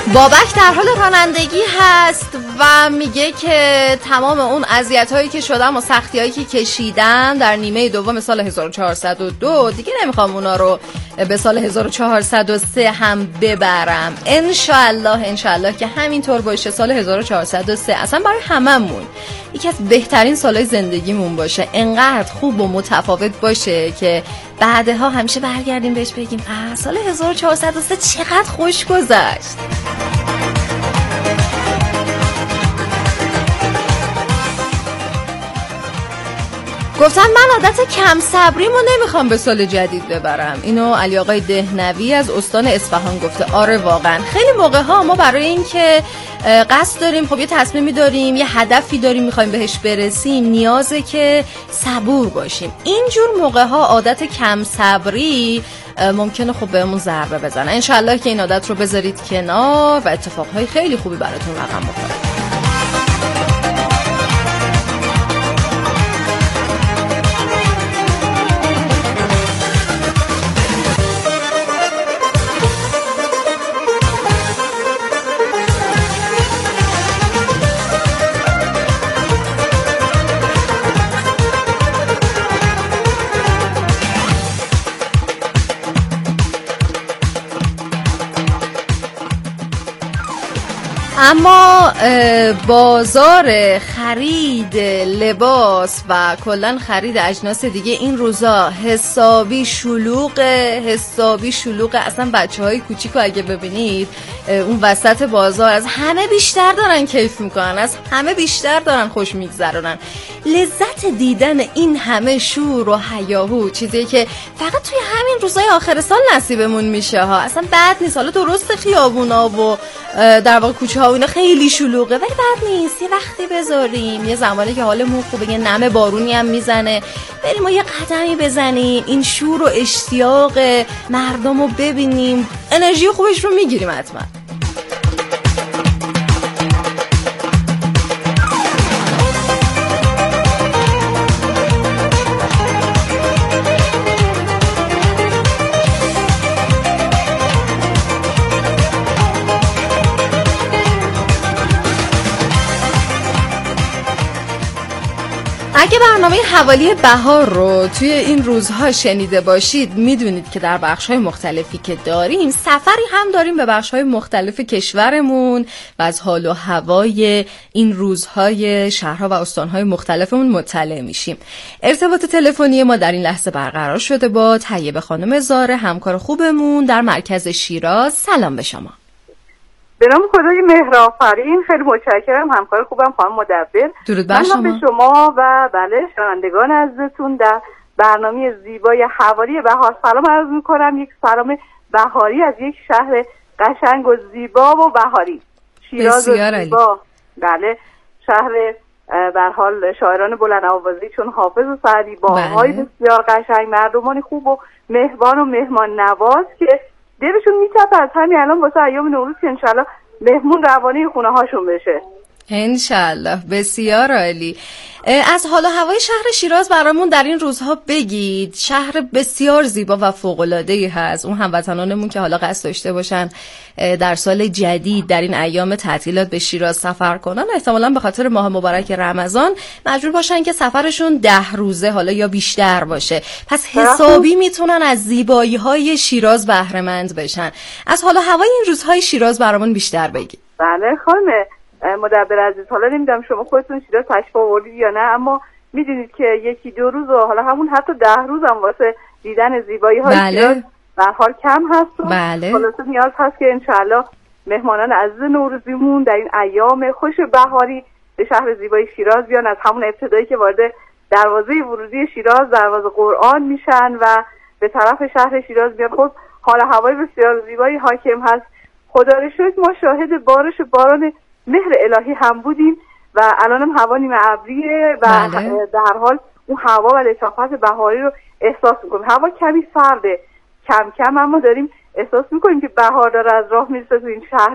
بابک در حال رانندگی هست و میگه که تمام اون اذیت‌هایی که شدم و سختی‌هایی که کشیدم در نیمه دوم سال 1402 دیگه نمیخوام اونا رو به سال 1403 هم ببرم. انشالله که همینطور باشه. سال 1403 اصلا برای هممون یکی از بهترین سالهای زندگیمون باشه، انقدر خوب و متفاوت باشه که بعدها همیشه برگردیم بهش بگیم سال 1403 چقدر خوش گذشت. گفتن من عادت کم صبریمو نمیخوام به سال جدید ببرم. اینو علی آقای دهنوی از استان اصفهان گفته. آره واقعا خیلی موقع ها ما برای این که قصد داریم، خب یه تصمیمی داریم، یه هدفی داریم میخوایم بهش برسیم، نیازه که صبور باشیم. اینجور موقع ها عادت کم صبری ممکنه خب بهمون ضربه بزنه. انشالله که این عادت رو بذارید کنار و اتفاقهای خیلی خوبی براتون رقم بخوره. اما بازار خرید لباس و کلن خرید اجناس دیگه این روزا حسابی شلوغه. اصلا بچه‌های کوچیکو اگه ببینید اون وسط بازار از همه بیشتر دارن کیف میکنن، از همه بیشتر دارن خوش میگذرونن. لذت دیدن این همه شور و هیاهو چیزی که فقط توی همین روزای آخر سال نصیبمون میشه ها. اصلا بد نیست. حالا درست خیابونا و در واقع کوچه ها و اینا خیلی شلوغه، ولی بد نیست یه وقتی بذاریم، یه زمانی که حالمون خوبه، یه نم بارونی هم میزنه، بریم و یه قدمی بزنیم، این شور و اشتیاق مردم رو ببینیم، انرژی خوبش رو میگیریم حتما. اگه برنامه حوالی بهار رو توی این روزها شنیده باشید میدونید که در بخش‌های مختلفی که داریم سفری هم داریم به بخش‌های مختلف کشورمون و از حال و هوای این روزهای شهرها و استان‌های مختلفمون مطلع میشیم. ارتباط تلفنی ما در این لحظه برقرار شده با طیبه خانم زاره، همکار خوبمون در مرکز شیراز. سلام به شما. به نام خدای مهرآفرین. خیلی متشکرم همکار خوبم خانم مدبر. درود بر شما. به شما و بله شنوندگان عزیزتون در برنامه زیبای حوالی بهار سلام عرض می‌کنم. یک سلام بهاری از یک شهر قشنگ و زیبا و بهاری، شیراز زیبا. بله شهر به هر حال شاعران بلند آوازی چون حافظ و سعدی، باغ‌های بسیار قشنگ، مردمان خوب و مهربان و مهمان نواز که دلشون میتپه از همین الان واسه ایام نوروز که انشالله مهمون روانه خونه هاشون بشه انشالله. بسیار عالی. از حال و هوای شهر شیراز برامون در این روزها بگید. شهر بسیار زیبا و فوق‌العاده‌ای هست. اون هموطنانمون که حالا قصد داشته باشن در سال جدید در این ایام تعطیلات به شیراز سفر کنن، احتمالاً به خاطر ماه مبارک رمضان مجبور باشن که سفرشون 10 روزه حالا یا بیشتر باشه، پس حسابی میتونن از زیبایی‌های شیراز بهره مند بشن. از حال و هوای این روزهای شیراز برامون بیشتر بگید. بله خانم مدبر عزیز، حالا نمیدونم شما خودتون شیراز تشریف آوردید یا نه، اما میدونید که یکی دو روز و حالا همون حتی 10 روز هم واسه دیدن زیبایی های شیراز به هر حال کم هست و خلاصه نیاز هست که انشالله مهمانان عزیز نوروزیمون در این ایام خوش بهاری به شهر زیبای شیراز بیان. از همون ابتدایی که وارد دروازه ورودی شیراز، دروازه قرآن میشن و به طرف شهر شیراز بیان. خب حال هوای بسیار زیبایی حاکم هست. خدا رو شکر ما شاهد بارش باران مهر الهی هم بودیم و الان هم هوا نیمه ابریه و در حال اون هوا و لطافت بهاری رو احساس میکنیم. هوا کمی سرده کم کم، اما داریم احساس میکنیم که بهار داره از راه میرسه تو این شهر.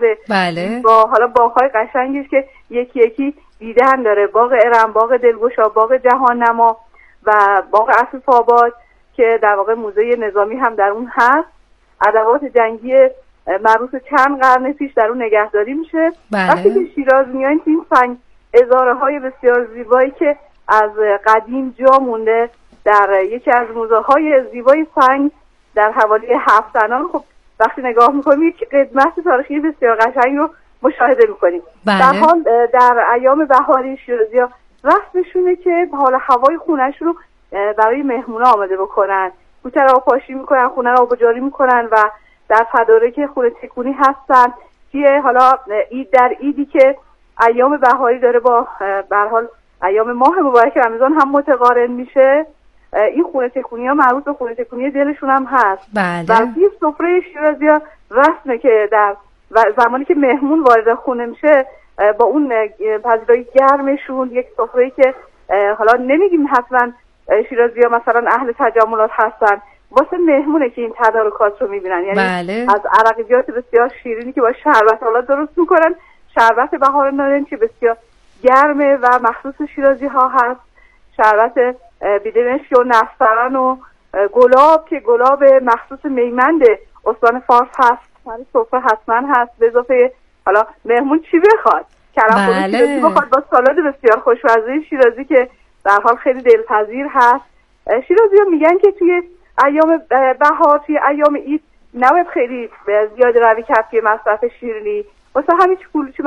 با حالا باغ‌های قشنگش که یکی یکی دیدن داره، باغ ارم، باغ دلگشا، باغ جهان نما و باغ اسف‌آباد که در واقع موزه نظامی هم در اون هست. ادوات جنگی مربوط چند قرن پیش در اون نگهداری میشه. بله. وقتی که شیراز میایین این سنگ ازاره های بسیار زیبایی که از قدیم جا مونده در یکی از موزه های زیبای سنگ در حوالی هفت‌زنان، خب وقتی نگاه میکنید که قدمت تاریخی بسیار قشنگ رو مشاهده میکنید. بله. در حال در ایام بهاری شیرازی‌ها رسمشونه که حالا هوای خونه‌شون رو برای مهمونا آماده بکنن، کوچه رو پاشی میکنن، خونه رو آبجاری میکنن و در تدارک خونه تکونی هستن که حالا در عیدی که ایام بهاری داره با به هر حال ایام ماه مبارک رمضان هم متقارن میشه، این خونه تکونی ها مربوط به خونه تکونی دلشون هم هست. بله. و این سفره شیرازی ها رسمه که در زمانی که مهمون وارد خونه میشه با اون پذیرایی گرمشون یک سفره که حالا نمیگیم حتما شیرازی ها مثلا اهل تجملات هستن، واسه مهمونه که این تدارکات رو میبینن. یعنی بله. از عرقیات بسیار شیرینی که با شربت حالا درست میکنن، شربت بهار نارنج که بسیار گرمه و مخصوص شیرازی ها هست، شربت بیدمشک و نسترن و گلاب که گلاب مخصوص میمند استان فارس هست، سر سفره حتما هست، به اضافه حالا مهمون چی بخواد، کرم شیرازی بخواد با سالاد بسیار خوشمزه شیرازی که در حال خیلی دلپذیر هست. شیرازی ها میگن که توی ایام بهار، توی ایام عید نباید خیلی زیاد روی کفی مصرف شیرینی، واسه همین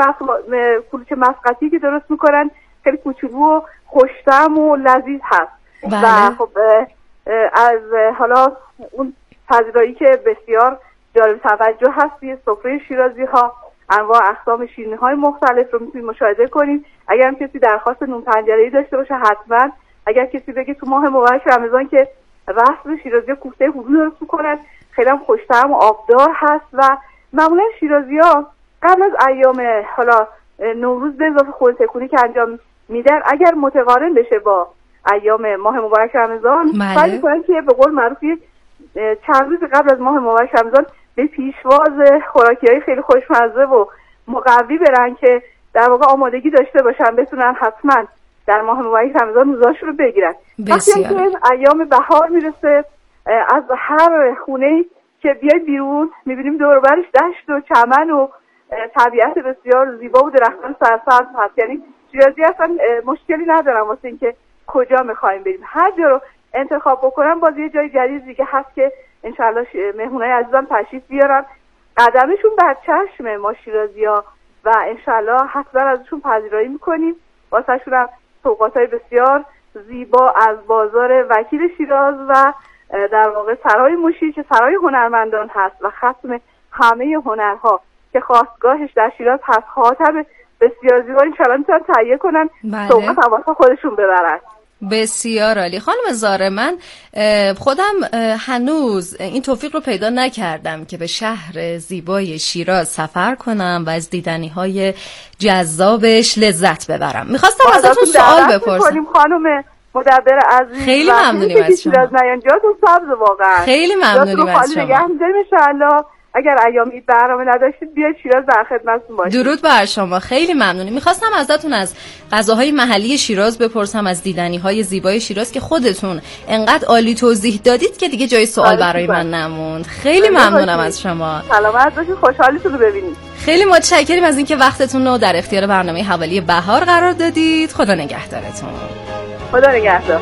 کلوچه مسقطی که درست میکنن خیلی کوچولو و خوش‌طعم و لذیذ هست. بله. و خب از حالا اون پذیرایی که بسیار جالب توجه هست توی سفره شیرازی ها، انواع اقسام شیرینی های مختلف رو میتونید مشاهده کنید. اگر هم کسی درخواست نون پنجره‌ای داشته باشه حتما، اگر کسی بگه تو ماه مبارک رمضان که رسم شیرازی ها کوفته هلو درست میکنن، خیلی هم خوش‌طعم و آبدار هست و معمولا شیرازی ها قبل از ایام حالا نوروز به اضافه خونه تکونی که انجام میدن اگر متقارن بشه با ایام ماه مبارک رمضان، سعی میکنن که به قول معروف چند روز قبل از ماه مبارک رمضان به پیشواز خوراکی‌های خیلی خوشمزه و مقوی برن که در واقع آمادگی داشته باشن بتونن حتما در ماه مبارک رمضان روزاشون رو بگیرن. وقتی که ایام بهار میرسه از هر خونه‌ای که بیای بیرون میبینیم دور و برش دشت و چمن و طبیعت بسیار زیبا و درختان سرسبز هست. یعنی شیرازی اصلا مشکلی ندارن واسه اینکه کجا میخوایم بریم، هر جا رو انتخاب بکنم باز یه جای جدید دیگه هست که انشالله مهمونای عزیزم تشریف بیارن، قدمشون بر چشم ما شیرازی‌ها و انشالله حتما ازشون پذیرایی میکنیم. واسه شون هم سوغات‌های بسیار زیبا از بازار وکیل شیراز و در واقع سرای موشی که سرای هنرمندان هست و ختم همه هنرها که خواستگاهش در شیراز هست، خاطر بسیار زیبا انشالله میتونن تهیه کنن. بله. سوغات واسه خودشون ببرن. بسیار عالی. خانم زاره، من خودم هنوز این توفیق رو پیدا نکردم که به شهر زیبای شیراز سفر کنم و از دیدنی‌های جذابش لذت ببرم. میخواستم ازتون سوال بپرسم خانم مدبر عزیز. خیلی ممنونیم از شما. شیراز نیان جاتون سبز واقعا. خیلی ممنونیم از شما. نگه می‌داریم انشالله. اگر ایام عید برنامه نداشتید بیاید شیراز در خدمتتون باشیم. درود بر شما. خیلی ممنونیم. میخواستم ازتون از غذاهای محلی شیراز بپرسم، از دیدنی‌های زیبای شیراز که خودتون انقدر عالی توضیح دادید که دیگه جای سوال برای من نموند. خیلی ممنونم از شما. سلامت باشید، خوشحالیتون رو ببینید. خیلی متشکریم از اینکه وقتتون رو در اختیار برنامه حوالی بهار قرار دادید. خدا نگهدارتون. خدا نگهدار.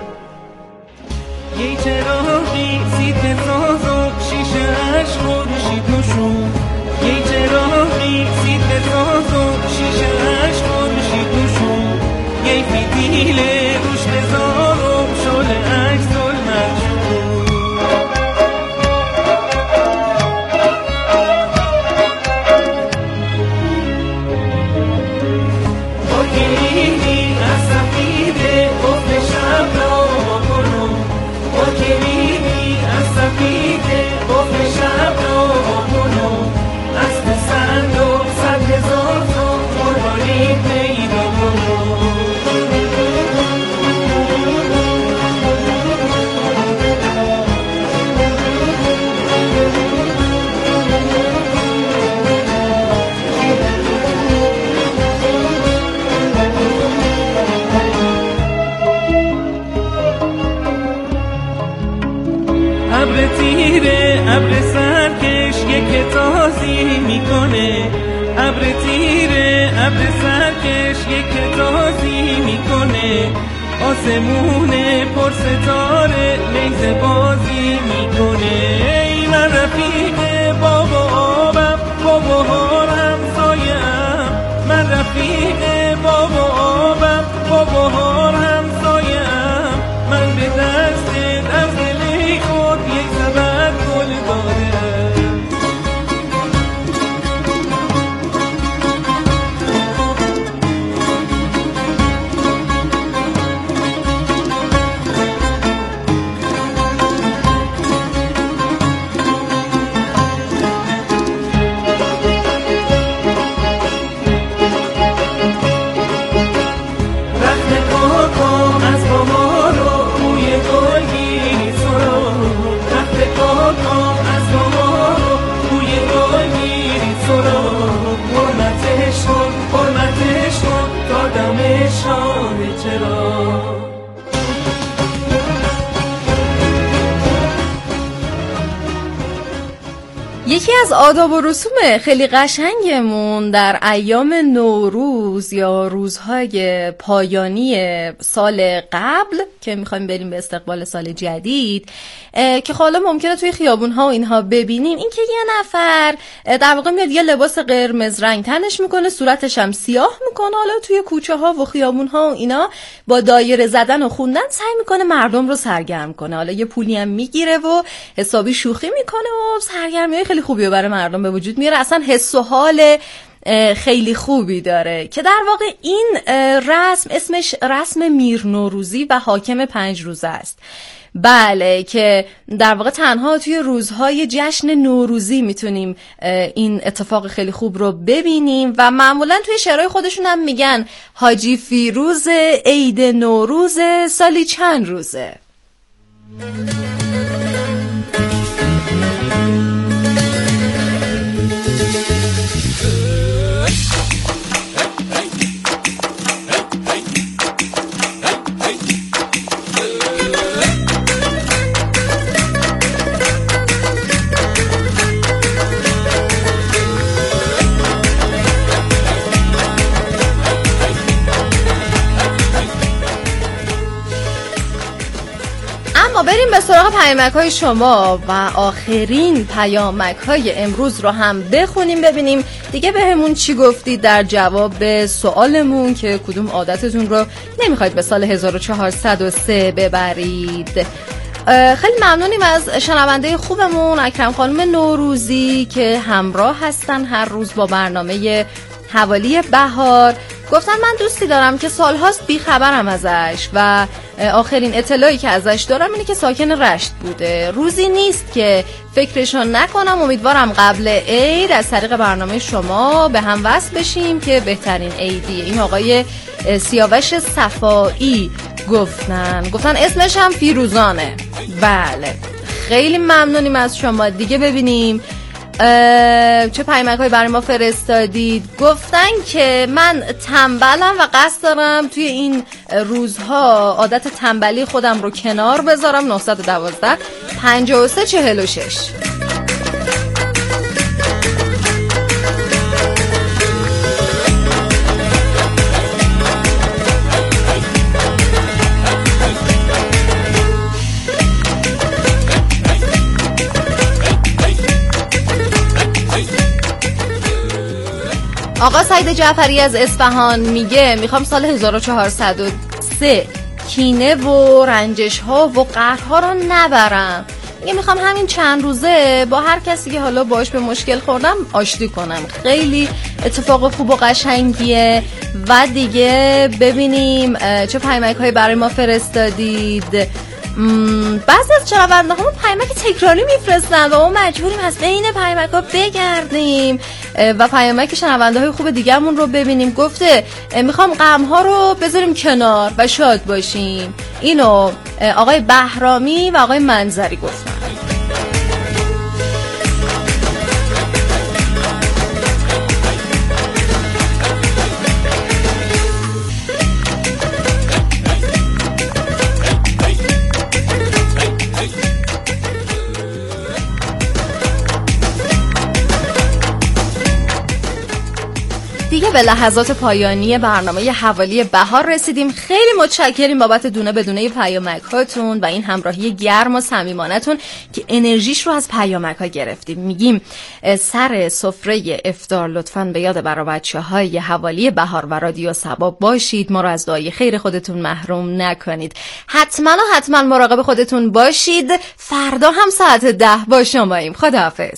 یه چراغی سیت ساز و شیشه اش خورشید نشون، یه چراغی سیت ساز و شیشه اش خورشید نشون، یه فیدیل روش بزار و شل عکس المجهول. با کلیدی از سفیده گفت شب را بکنم، با کلیدی از سفیده گفت شب را بکنم. سازی میکنه، ابر تیره ابر سرکش یک تازی میکنه، آسمون پر ستاره لیز بازی میکنه. ای من رفیق بابا آبم، بابا همسایم، من رفیق بابا آبم، بابا همسایم، من به دست از دل خود یک سبد گل دارم. یکی از آداب و رسوم خیلی قشنگمون در ایام نوروز یا روزهای پایانی سال قبل که میخوایم بریم به استقبال سال جدید که حالا ممکنه توی خیابون‌ها و اینها ببینیم، این که یه نفر در واقع میاد یه لباس قرمز رنگ تنش میکنه، صورتش هم سیاه میکنه، حالا توی کوچه ها و خیابون‌ها و اینا با دایره زدن و خوندن سعی میکنه مردم رو سرگرم کنه، حالا یه پولی هم میگیره و حسابی شوخی میکنه و سرگرمیای خیلی خوبی رو برای مردم به وجود میاره، اصلا حس و حال خیلی خوبی داره که در واقع این رسم اسمش رسم میر نوروزی و حاکم 5 روزه است. بله، که در واقع تنها توی روزهای جشن نوروزی میتونیم این اتفاق خیلی خوب رو ببینیم و معمولا توی شعرهای خودشون هم میگن حاجی فیروز عید نوروز سالی چند روزه. بریم به سراغ پیامک‌های شما و آخرین پیامک‌های امروز رو هم بخونیم ببینیم دیگه بهمون چی گفتید در جواب به سوالمون که کدوم عادتتون رو نمیخواید به سال 1403 ببرید. خیلی ممنونیم از شنونده خوبمون اکرم خانم نوروزی که همراه هستن هر روز با برنامه حوالی بهار. گفتن من دوستی دارم که سالهاست بیخبرم ازش و آخرین اطلاعی که ازش دارم اینه که ساکن رشت بوده. روزی نیست که فکرشو نکنم. امیدوارم قبل عید از طریق برنامه شما به هم وصل بشیم که بهترین عیدیه. این آقای سیاوش صفایی گفتن اسمش هم فیروزانه. بله خیلی ممنونیم از شما. دیگه ببینیم چه پیامک‌هایی برای ما فرستادید. گفتن که من تنبلم و قصد دارم توی این روزها عادت تنبلی خودم رو کنار بذارم. 912 53 46. آقا سعید جعفری از اصفهان میگه میخوام سال 1403 کینه و رنجش ها و قهرها رو نبرم. میخوام همین چند روزه با هر کسی که حالا باش به مشکل خوردم آشتی کنم. خیلی اتفاق خوب و قشنگیه. و دیگه ببینیم چه پیامک هایی برای ما فرستادید. بعضی از شنونده ها پیامک تکراری میفرستن و ما مجبوریم از بین پیامک ها بگردیم و پیامک شنونده های خوب دیگه‌مون رو ببینیم. گفته میخوام غم ها رو بذاریم کنار و شاد باشیم. اینو آقای بهرامی و آقای منظری گفتن. دیگه به لحظات پایانی برنامه حوالی بهار رسیدیم. خیلی متشکریم بابت دونه بدونه پیامک هاتون و این همراهی گرم و صمیمانتون که انرژیش رو از پیامک ها گرفتیم. میگیم سر سفره افطار لطفاً به یاد برای بچه‌های حوالی بهار و رادیو صبا باشید. ما رو از دعای خیر خودتون محروم نکنید. حتما مراقب خودتون باشید. فردا هم ساعت 10 با شماییم. خداحافظ.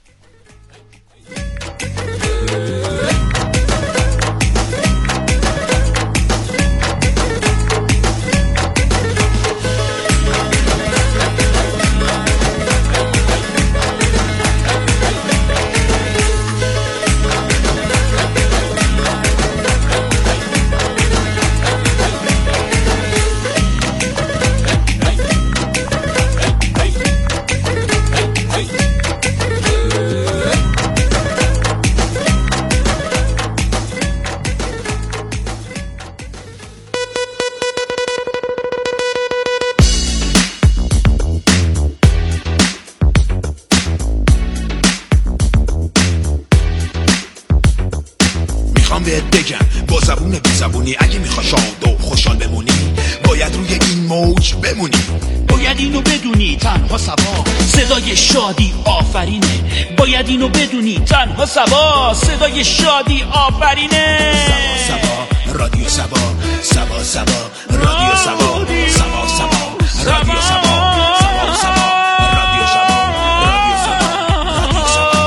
با زبون بی زبونی اگه میخوا شاد و خوشحال بمونی باید روی این موج بمونی. باید اینو بدونی تنها سبا صدای شادی آفرینه. باید اینو بدونی تنها سبا صدای شادی آفرینه. سبا سبا رادیو سبا سبا سبا رادیو سبا سبا سبا رادیو سبا سبا سبا رادیو سبا رادیو سبا رادیو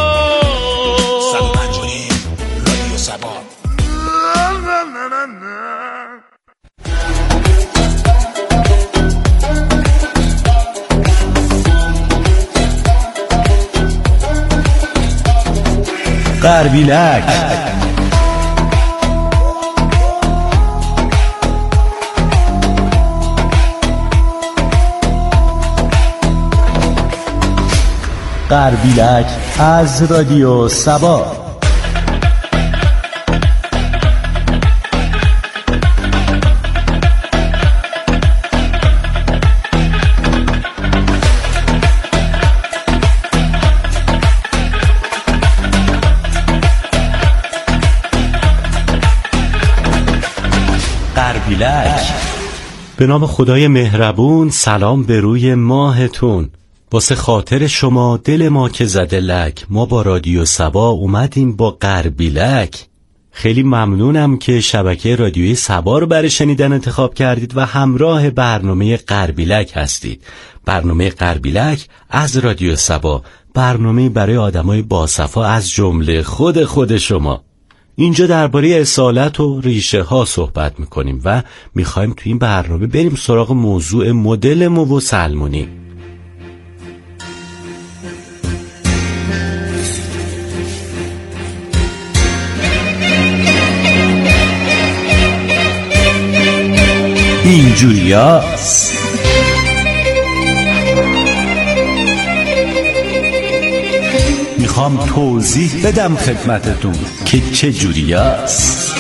سبا 105 رادیو سبا. غربیلک غربیلک از رادیو صبا. به نام خدای مهربون. سلام به روی ماهتون. واسه خاطر شما دل ما که زده لک، ما با رادیو صبا اومدیم با غربیلک. خیلی ممنونم که شبکه رادیوی صبا رو برای شنیدن انتخاب کردید و همراه برنامه غربیلک هستید. برنامه غربیلک از رادیو صبا، برنامه برای آدمای باصفا از جمله خود شما. اینجا درباره اصالت و ریشه ها صحبت میکنیم و میخوایم تو این برنامه بریم سراغ موضوع مدل مو و سلمونی. اینجوریاست. میخوام توضیح بدم خدمتتون که چه جوریاست.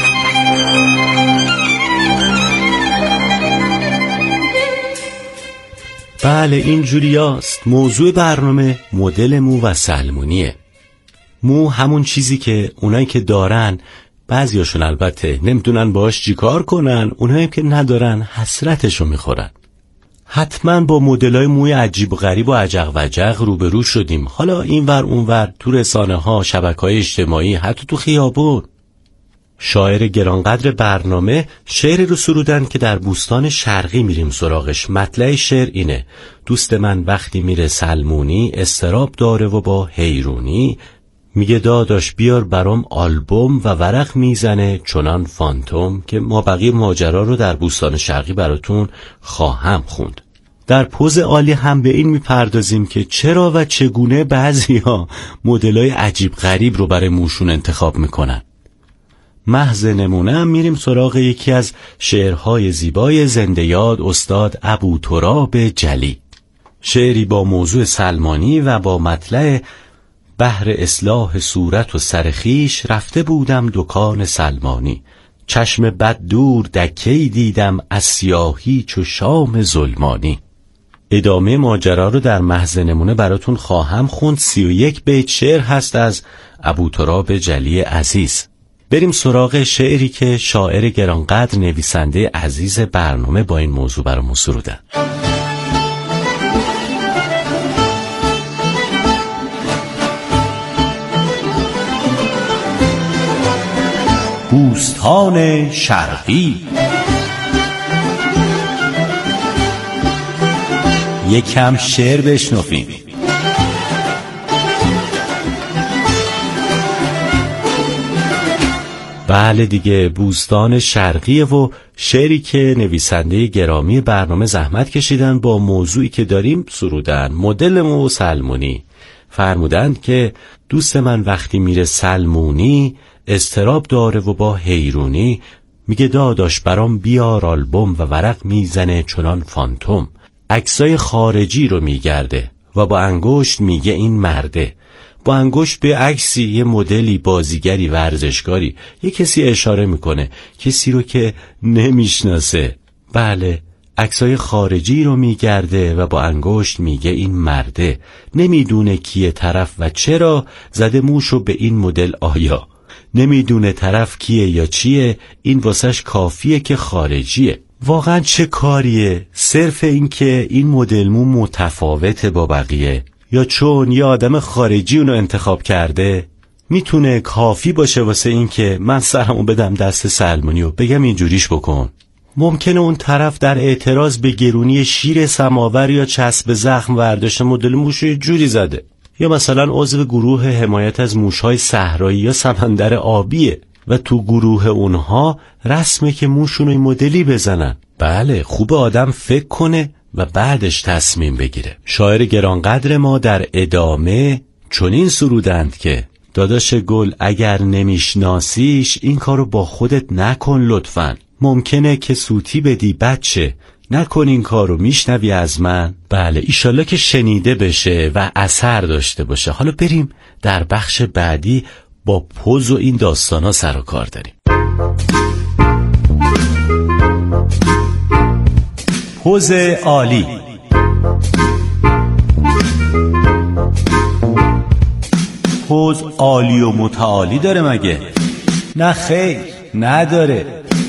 بله اینجوریاست. موضوع برنامه مدل مو و سلمونیه. مو همون چیزی که اونایی که دارن بعضیاشون البته نمیدونن باش چی کار کنن، اونایی که ندارن حسرتشو میخورن. حتما با مدلای موی عجیب و غریب و عجق و عجق روبرو شدیم. حالا اینور اونور، تو رسانه ها، شبکه‌های اجتماعی، حتی تو خیابون. شاعر گرانقدر برنامه شعری رو سرودن که در بوستان شرقی میریم سراغش. مطلع شعر اینه: دوست من وقتی میره سلمونی، استراب داره و با حیرونی، میگه داداش بیار برام آلبوم و ورق میزنه چنان فانتوم، که ما بقیه ماجرا رو در بوستان شرقی براتون خواهم خوند. در پوز عالی هم به این میپردازیم که چرا و چگونه بعضی‌ها مدلای عجیب غریب رو برای موشون انتخاب میکنن. محض نمونه هم میریم سراغ یکی از شعرهای زیبای زنده یاد استاد ابوتراب جلی. شعری با موضوع سلمانی و با مطلع بهر اصلاح صورت و سرخیش رفته بودم دکان سلمانی، چشم بد دور دکی دیدم از سیاهی چو شام ظلمانی. ادامه ماجرا رو در محض نمونه براتون خواهم خوند. 31 بیت شعر هست از ابوتراب جلی عزیز. بریم سراغ شعری که شاعر گرانقدر نویسنده عزیز برنامه با این موضوع برامون سرودن. بوستان شرقی. یکم شعر بشنویم. بله دیگه، بوستان شرقیه و شعری که نویسنده گرامی برنامه زحمت کشیدن با موضوعی که داریم سرودن. مدل مو سلمونی فرمودند که دوست من وقتی میره سلمونی اضطراب داره و با حیرونی میگه داداش برام بیار آلبوم و ورق میزنه چنان فانتوم. عکسای خارجی رو میگرده و با انگشت میگه این مرده. با انگشت به عکسی یه مدلی بازیگری ورزشکاری یه کسی اشاره میکنه، کسی رو که نمیشناسه. بله، عکسای خارجی رو میگرده و با انگشت میگه این مرده. نمیدونه کیه طرف و چرا زده موشو به این مدل آیا. نمیدونه طرف کیه یا چیه، این واسش کافیه که خارجیه. واقعا چه کاریه؟ صرف این که این مدل مو متفاوته با بقیه یا چون یه آدم خارجی اونو انتخاب کرده میتونه کافی باشه واسه این که من سرمو بدم دست سلمونی و بگم اینجوریش بکن. ممکنه اون طرف در اعتراض به گرونی شیر سماور یا چسب زخم ورداشته مدل موشو یه جوری زده، یا مثلا عضو گروه حمایت از موشهای صحرایی یا سمندر آبیه و تو گروه اونها رسمه که موشونو این مدلی بزنن. بله، خوب آدم فکر کنه و بعدش تصمیم بگیره. شاعر گرانقدر ما در ادامه چنین سرودند که داداش گل اگر نمیشناسیش این کارو با خودت نکن لطفاً. ممکنه که سوتی بدی بچه، نکن این کارو، میشنوی از من؟ بله، ایشالله که شنیده بشه و اثر داشته باشه. حالا بریم در بخش بعدی با پوز و این داستانا سر و کار داریم. پوز عالی. پوز عالی و متعالی داره مگه؟ نه خیر، نداره.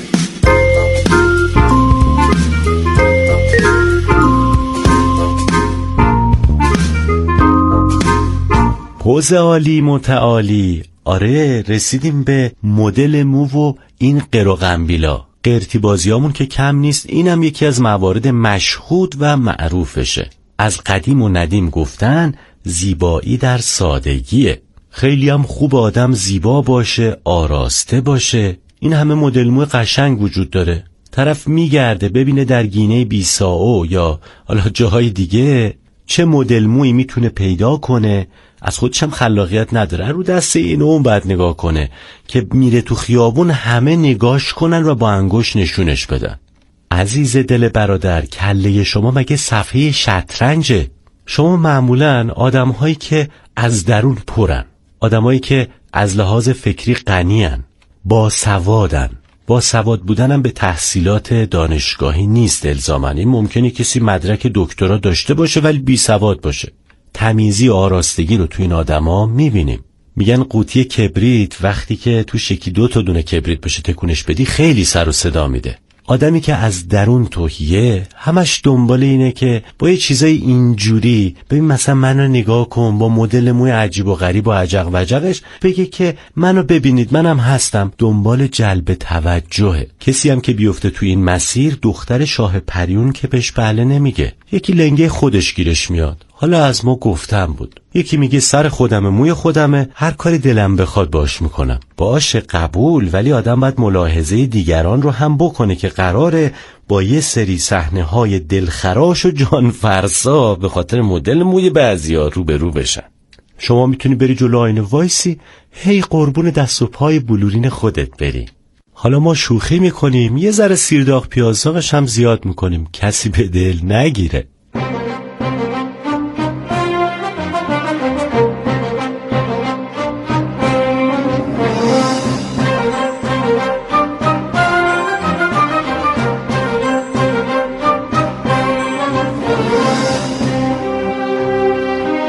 پوز عالی متعالی. آره، رسیدیم به مدل مو و این قر و قنبیلا. قرتی بازیامون که کم نیست، اینم یکی از موارد مشهود و معروفشه. از قدیم و ندیم گفتن زیبایی در سادگیه. خیلی هم خوب آدم زیبا باشه، آراسته باشه. این همه مدل مو قشنگ وجود داره. طرف میگرده ببینه در گینه بیسائو یا حالا جاهای دیگه چه مدل مویی میتونه پیدا کنه. از خودش هم خلاقیت نداره، رو دست این اون بعد نگاه کنه که میره تو خیابون همه نگاش کنن و با انگشت نشونش بدن. عزیز دل برادر، کله شما مگه صفحه شطرنجه؟ شما معمولاً آدم‌هایی که از درون پرن، آدم‌هایی که از لحاظ فکری غنی‌ان، باسوادن. باسواد بودنم به تحصیلات دانشگاهی نیست الزاماً. این ممکنه کسی مدرک دکترا داشته باشه ولی بی سواد باشه. تمیزی و آراستگی رو تو این آدما میبینیم. میگن قوطی کبریت وقتی که توش یکی 2 تا دونه کبریت بشه تکونش بدی خیلی سر و صدا میده. آدمی که از درون تهیه همش دنبال اینه که با یه چیزای اینجوری ببین مثلا منو نگاه کن با مدل موی عجیب و غریب و عجق و عجقش بگه که منو ببینید منم هستم. دنبال جلب توجهه. کسی هم که بیفته توی این مسیر دختر شاه پریون که بهش بله نمیگه، یکی لنگه خودش گیرش میاد. حالا از ما گفتم بود، یکی میگه سر خودمه موی خودمه، هر کاری دلم بخواد باش میکنم. باشه قبول، ولی آدم باید ملاحظه دیگران رو هم بکنه که قراره با یه سری صحنه‌های دلخراش و جانفرسا به خاطر مدل موی بعضیا روبرو بشن. شما میتونی بری جلو آینه وایسی هی قربون دست و پای بلورین خودت بری. حالا ما شوخی میکنیم، یه ذره سیرداغ پیازداغش هم زیاد میکنیم، کسی به دل نگیره.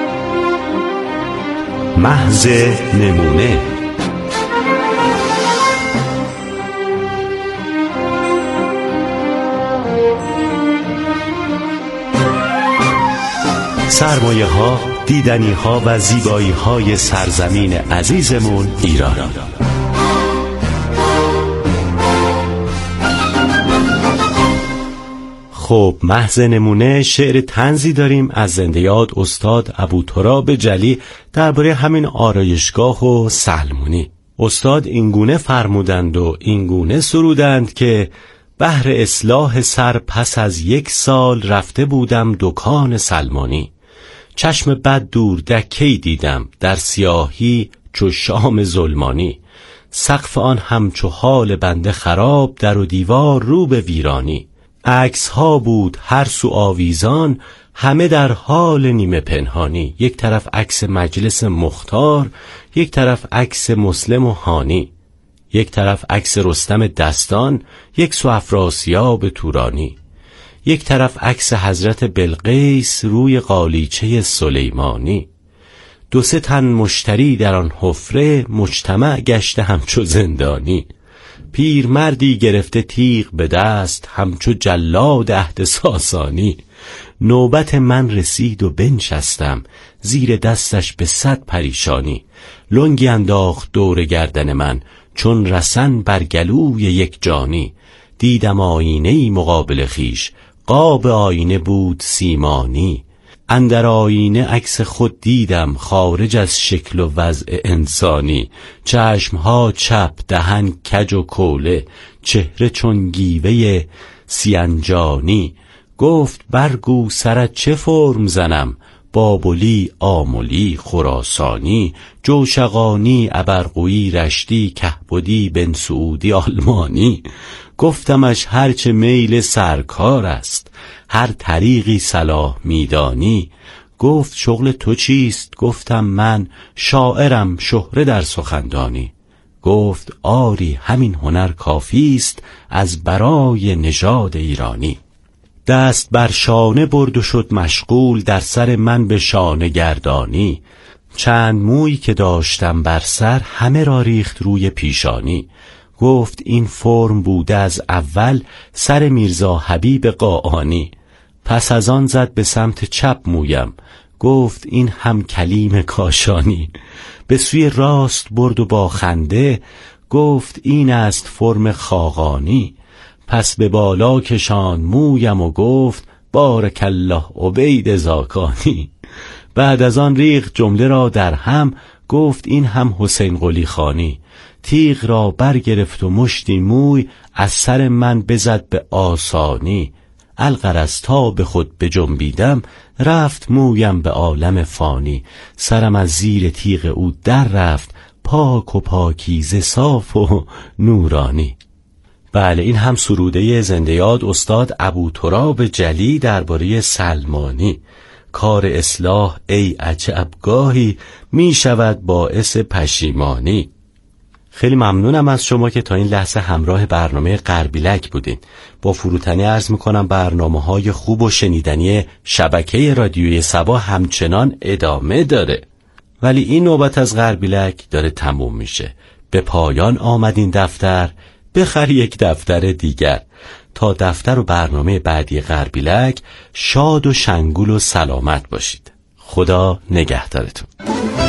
محض نمونه. سرمایه ها، دیدنی ها و زیبایی های سرزمین عزیزمون ایران. خب محض نمونه شعر طنزی داریم از زنده یاد استاد ابوتراب جلی درباره همین آرایشگاه و سلمونی. استاد اینگونه فرمودند و اینگونه سرودند که بهر اصلاح سر پس از 1 سال رفته بودم دکان سلمانی. چشم بد دور دکی دیدم در سیاهی چو شام ظلمانی. سقف آن همچو حال بنده خراب، در و دیوار رو به ویرانی. عکس ها بود هر سو آویزان، همه در حال نیمه پنهانی. یک طرف عکس مجلس مختار، یک طرف عکس مسلم و هانی. یک طرف عکس رستم دستان، یک سو افراسیاب تورانی. یک طرف عکس حضرت بلقیس روی قالیچه سلیمانی. 2-3 تن مشتری در آن حفره، مجتمع گشته همچو زندانی. پیرمردی گرفته تیغ به دست، همچو جلاد عهد ساسانی. نوبت من رسید و بنشستم، زیر دستش به 100 پریشانی. لنگی انداخت دور گردن من، چون رسن بر گلوی یک جانی. دیدم آینه‌ای مقابل خیش، قاب آینه بود سیمانی. اندر آینه عکس خود دیدم، خارج از شکل و وضع انسانی. چشمها چپ، دهن کج و کوله، چهره چون گیوه سینجانی. گفت برگو سرت چه فرم زنم، بابلی، آملی، خراسانی، جوشقانی، ابرقویی، رشتی، کهبدی، بن سعودی، آلمانی. گفتمش هرچه میل سرکار است، هر طریقی صلاح میدانی. گفت شغل تو چیست؟ گفتم من شاعرم، شهره در سخندانی. گفت آری همین هنر کافی است، از برای نژاد ایرانی. دست بر شانه برد و شد مشغول، در سر من به شانه گردانی. چند مویی که داشتم بر سر، همه را ریخت روی پیشانی. گفت این فرم بوده از اول، سر میرزا حبیب قاآنی. پس از آن زد به سمت چپ مویم، گفت این هم کلیم کاشانی. به سوی راست برد و با خنده، گفت این است فرم خاقانی. پس به بالا کشان مویم و گفت بارک الله عبید زاکانی. بعد از آن ریخت جمله را در هم، گفت این هم حسین قلی خانی. تیغ را برگرفت و مشتی موی، از سر من بزد به آسانی. الغرض تا به خود بجنبیدم، رفت مویم به عالم فانی. سرم از زیر تیغ او در رفت، پاک و پاکیزه صاف و نورانی. بله این هم سروده زنده یاد استاد ابوتراب جلی درباره سلمانی. کار اصلاح ای عجب گاهی، می شود باعث پشیمانی. خیلی ممنونم از شما که تا این لحظه همراه برنامه غربیلک بودین. با فروتنی عرض میکنم برنامه‌های خوب و شنیدنی شبکه رادیوی سبا همچنان ادامه داره، ولی این نوبت از غربیلک داره تموم میشه. به پایان آمد این دفتر، بخر یک دفتر دیگر. تا دفتر و برنامه بعدی غربیلک شاد و شنگول و سلامت باشید. خدا نگهدارتون.